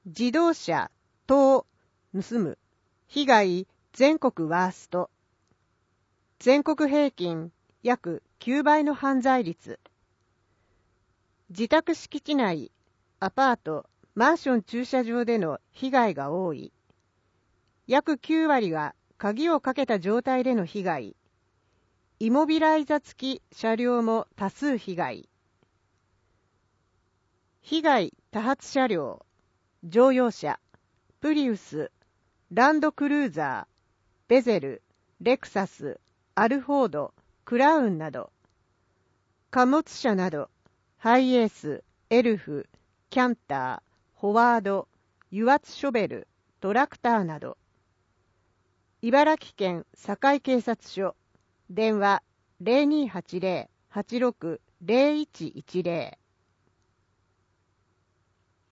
自動車等盗む被害全国ワースト。全国平均約9倍の犯罪率。自宅敷地内、アパート、マンション駐車場での被害が多い。約9割が鍵をかけた状態での被害。イモビライザ付き車両も多数被害。被害多発車両、乗用車、プリウス、ランドクルーザー、ベゼル、レクサス、アルフォード、クラウンなど。貨物車など、ハイエース、エルフ、キャンター、フォワード、油圧ショベル、トラクターなど。茨城県境警察署、電話 0280-86-0110